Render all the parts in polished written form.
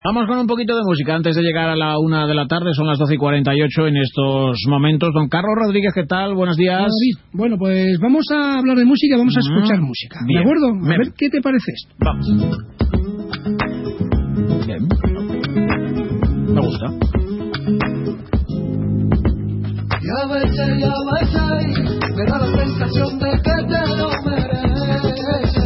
Vamos con un poquito de música antes de llegar a la 1 de la tarde, son las 12:48 en estos momentos. Don Carlos Rodríguez, ¿qué tal? Buenos días. Bueno, pues vamos a hablar de música, vamos a escuchar música. Bien. ¿De acuerdo? A ver qué te parece esto. Vamos. Bien. Me gusta. Ya ves, me da la sensación de que te lo mereces.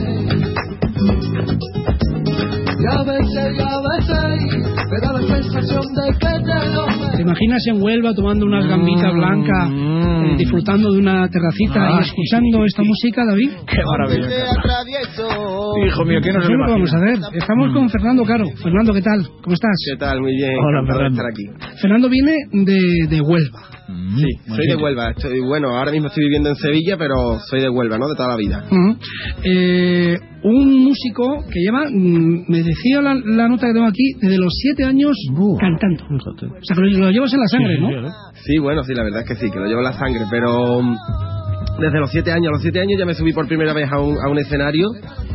Ya ves, me da la sensación de que te lo mereces. ¿Te imaginas en Huelva tomando unas gambitas blancas, disfrutando de una terracita y escuchando esta música, David? ¡Qué maravilla! Hijo mío, ¿qué nos Eso es lo que vamos a hacer. Estamos con Fernando Caro. Fernando, ¿qué tal? ¿Cómo estás? ¿Qué tal? Muy bien. Hola, encantado de Fernando. estar aquí. Fernando viene de Huelva. Sí, soy de Huelva. Ahora mismo estoy viviendo en Sevilla, pero soy de Huelva, ¿no? De toda la vida. Un músico que lleva, me decía la nota que tengo aquí, desde los 7 años cantando. Fíjate. O sea, que lo llevas en la sangre, ¿no? Sí, bueno, sí, la verdad es que sí, que lo llevo en la sangre, pero desde los 7 años. A los 7 años ya me subí por primera vez a un escenario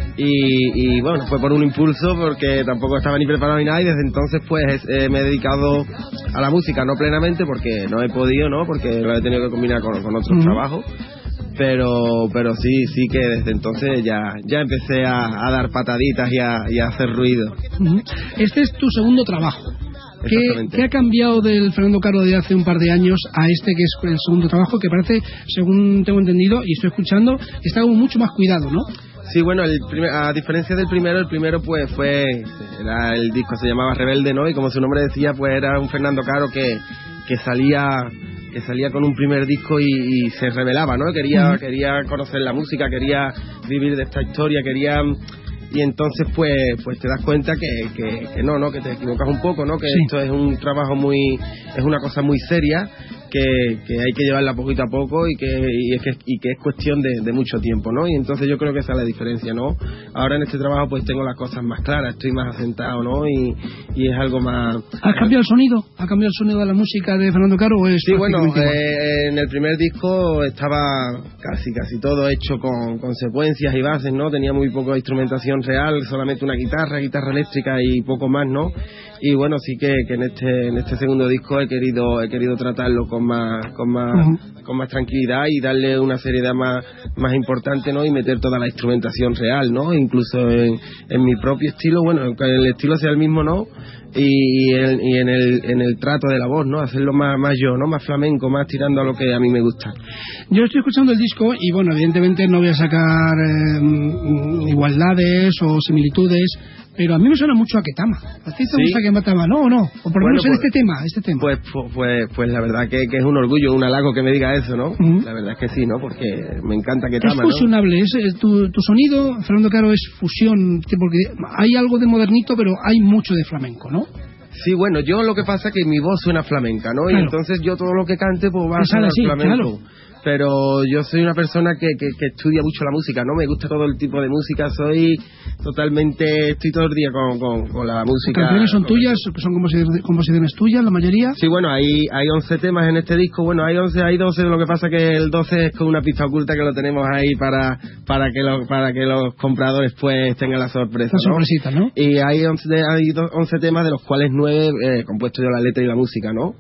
y bueno, fue por un impulso porque tampoco estaba ni preparado ni nada y desde entonces pues me he dedicado a la música, no plenamente porque no he podido, ¿no? Porque lo he tenido que combinar con otros trabajos. Pero sí que desde entonces ya empecé a dar pataditas y a hacer ruido. Este es tu segundo trabajo. Exactamente. ¿Qué ha cambiado del Fernando Caro de hace un par de años a este que es el segundo trabajo, que parece, según tengo entendido y estoy escuchando, que está como mucho más cuidado, ¿no? Sí, bueno, a diferencia del primero, el primero pues era el disco, se llamaba Rebelde, ¿no? Y como su nombre decía, pues era un Fernando Caro que salía con un primer disco y se revelaba, ¿no? Quería conocer la música, quería vivir de esta historia, y entonces pues te das cuenta que no, que te equivocas un poco, ¿no? Que Sí. esto es un trabajo es una cosa muy seria, que hay que llevarla poquito a poco y que es cuestión de mucho tiempo, ¿no? Y entonces yo creo que esa es la diferencia, ¿no? Ahora en este trabajo pues tengo las cosas más claras, estoy más asentado, ¿no? Y es algo más... ¿Ha cambiado el sonido? ¿Ha cambiado el sonido de la música de Fernando Caro o es Sí, bueno, prácticamente igual? en el primer disco estaba casi todo hecho con secuencias y bases, ¿no? Tenía muy poca instrumentación real, solamente una guitarra eléctrica y poco más, ¿no? Y bueno, sí que en este segundo disco he querido tratarlo con más tranquilidad y darle una seriedad más importante, ¿no? Y meter toda la instrumentación real, ¿no? Incluso en mi propio estilo, bueno, que el estilo sea el mismo, ¿no? Y en el trato de la voz, ¿no? Hacerlo más yo, ¿no? Más flamenco, más tirando a lo que a mí me gusta. Yo estoy escuchando el disco y bueno, evidentemente no voy a sacar igualdades o similitudes, pero a mí me suena mucho a Ketama. ¿A ti te gusta Ketama? ¿No o no? O por lo menos en este tema. Pues la verdad que es un orgullo, un halago que me diga eso, ¿no? La verdad es que sí, ¿no? Porque me encanta Ketama, es fusionable, ¿no? Tu sonido, Fernando Caro, es fusión, porque hay algo de modernito, pero hay mucho de flamenco, ¿no? Sí, bueno, yo lo que pasa es que mi voz suena flamenca, ¿no? Claro. Y entonces yo todo lo que cante pues va a sonar así, flamenco. claro. Pero yo soy una persona que estudia mucho la música, ¿no? Me gusta todo el tipo de música, estoy todo el día con la música. ¿Las canciones son tuyas? ¿Son composiciones tuyas, la mayoría? Sí, bueno, hay 11 temas en este disco, bueno, hay 12, lo que pasa que el 12 es con una pista oculta que lo tenemos ahí para que los compradores pues tengan la sorpresa, La sorpresita, ¿no? Y hay 11 temas, de los cuales 9 he compuesto yo la letra y la música, ¿no?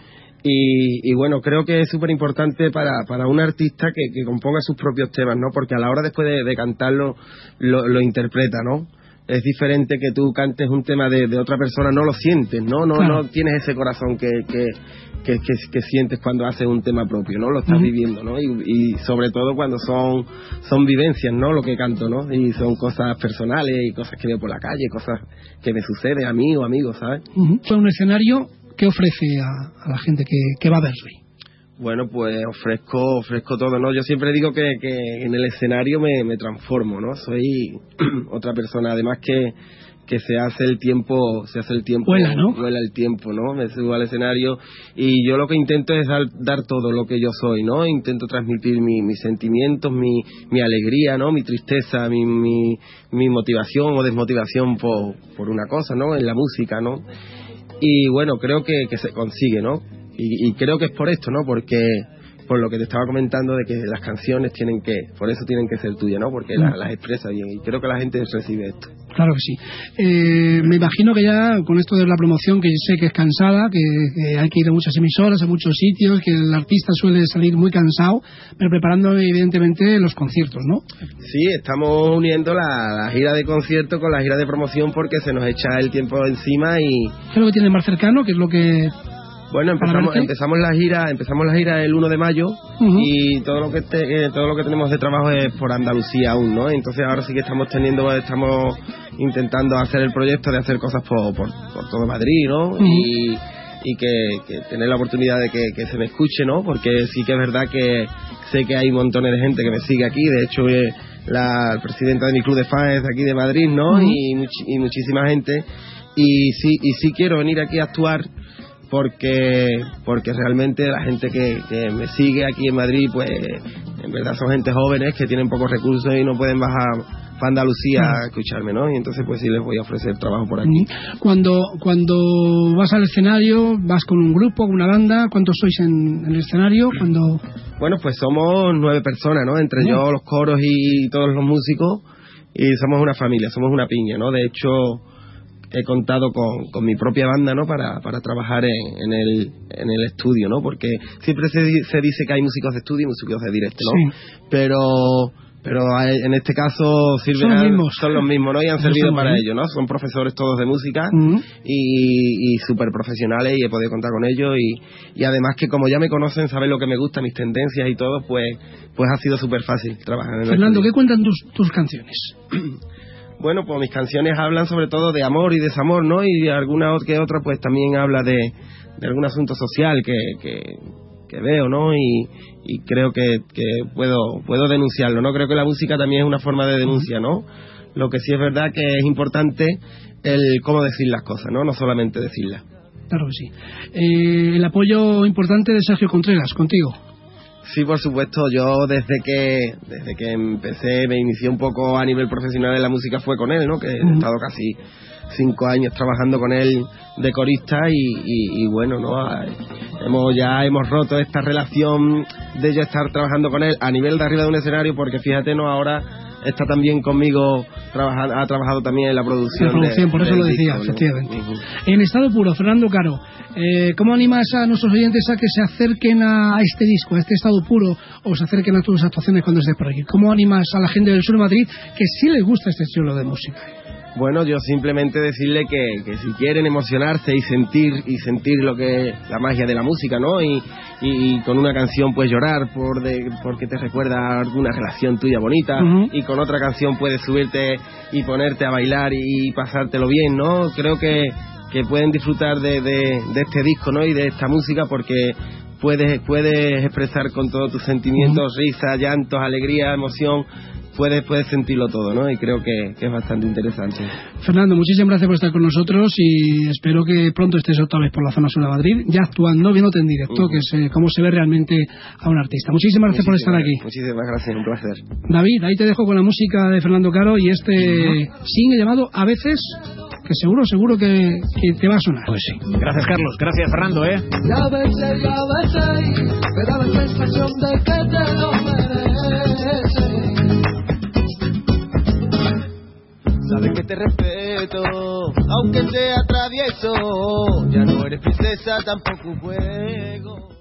Y bueno, creo que es súper importante para un artista que componga sus propios temas, ¿no? Porque a la hora después de cantarlo lo interpreta, ¿no? Es diferente que tú cantes un tema de otra persona, no lo sientes, ¿no? Claro. No tienes ese corazón que sientes cuando haces un tema propio, ¿no? Lo estás viviendo, ¿no? Y sobre todo cuando son vivencias, ¿no? Lo que canto, ¿no? Y son cosas personales y cosas que veo por la calle, cosas que me suceden a mí o amigos, ¿sabes? Fue un escenario. ¿Qué ofrece a la gente que va a verle? Bueno, pues ofrezco todo, ¿no? Yo siempre digo que en el escenario me transformo, ¿no? Soy otra persona, además que se hace el tiempo, vuela, ¿no? Vuela el tiempo, ¿no? Me subo al escenario y yo lo que intento es dar todo lo que yo soy, ¿no? Intento transmitir mis sentimientos, mi alegría, ¿no? Mi tristeza, mi motivación o desmotivación por una cosa, ¿no? En la música, ¿no? Y bueno, creo que se consigue, ¿no? Y creo que es por esto, ¿no? Porque por lo que te estaba comentando de que las canciones por eso tienen que ser tuyas, ¿no? Porque las expresa bien y creo que la gente recibe esto. Claro que sí. Me imagino que ya con esto de la promoción, que sé que es cansada, que hay que ir a muchas emisoras, a muchos sitios, que el artista suele salir muy cansado, pero preparando evidentemente los conciertos, ¿no? Sí, estamos uniendo la gira de concierto con la gira de promoción porque se nos echa el tiempo encima y... ¿Qué es lo que tiene más cercano? ¿Qué es lo que...? Bueno, empezamos la gira el 1 de mayo y todo lo que tenemos de trabajo es por Andalucía aún, ¿no? Entonces ahora sí que estamos intentando hacer el proyecto de hacer cosas por todo Madrid, ¿no? Y que tener la oportunidad de que se me escuche, ¿no? Porque sí que es verdad que sé que hay montones de gente que me sigue aquí. De hecho, la presidenta de mi club de fans es de aquí de Madrid, ¿no? Y muchísima gente. Y sí quiero venir aquí a actuar porque realmente la gente que me sigue aquí en Madrid, pues en verdad son gente jóvenes que tienen pocos recursos y no pueden bajar para Andalucía a escucharme, ¿no? Y entonces pues sí les voy a ofrecer trabajo por aquí. Cuando vas al escenario, vas con un grupo, con una banda, ¿cuántos sois en el escenario? Bueno, pues somos 9 personas, ¿no? Entre yo, los coros y todos los músicos, y somos una familia, somos una piña, ¿no? De hecho, he contado con mi propia banda, ¿no? Para trabajar en el estudio, ¿no? Porque siempre se dice que hay músicos de estudio y músicos de directo, ¿no? Sí. Pero en este caso son los mismos, ¿no? Y han servido para ello, ¿no? Son profesores todos de música y súper profesionales, y he podido contar con ellos y además que como ya me conocen, saben lo que me gusta, mis tendencias y todo, pues ha sido súper fácil trabajar en el Fernando, ¿qué cuentan tus canciones? Bueno, pues mis canciones hablan sobre todo de amor y desamor, ¿no? Y alguna que otra pues también habla de algún asunto social que veo, ¿no? Y creo que puedo denunciarlo, ¿no? Creo que la música también es una forma de denuncia, ¿no? Lo que sí es verdad que es importante el cómo decir las cosas, ¿no? No solamente decirlas. Claro que sí. El apoyo importante de Sergio Contreras, contigo. Sí, por supuesto. Yo desde que empecé, me inicié un poco a nivel profesional en la música fue con él, ¿no? Que he estado casi 5 años trabajando con él de corista y bueno, ¿no? Hemos roto esta relación de yo estar trabajando con él a nivel de arriba de un escenario, porque fíjate, ¿no? Ahora está también conmigo, ha trabajado también en la producción. Por eso lo decía, disco, efectivamente. En estado puro, Fernando Caro, ¿cómo animas a nuestros oyentes a que se acerquen a este disco, a este estado puro, o se acerquen a tus actuaciones cuando estés por aquí? ¿Cómo animas a la gente del sur de Madrid que sí les gusta este estilo de música? Bueno, yo simplemente decirle que si quieren emocionarse y sentir lo que la magia de la música, ¿no? Y con una canción puedes llorar porque te recuerda alguna relación tuya bonita, y con otra canción puedes subirte y ponerte a bailar y pasártelo bien, ¿no? Creo que pueden disfrutar de este disco, ¿no? Y de esta música, porque puedes expresar con todos tus sentimientos, risa, llantos, alegría, emoción. Puedes sentirlo todo, ¿no? Y creo que es bastante interesante. Fernando, muchísimas gracias por estar con nosotros y espero que pronto estés otra vez por la zona sur de Madrid, ya actuando, viéndote en directo, que es cómo se ve realmente a un artista. Muchísimas gracias por estar aquí. Muchísimas gracias, un placer. David, ahí te dejo con la música de Fernando Caro y este single llamado A Veces, que seguro que te va a sonar. Pues sí. Gracias, Carlos. Gracias, Fernando, Y a veces me da la sensación de que te lo mereces. Sabes que te respeto, aunque sea travieso, ya no eres princesa, tampoco juego.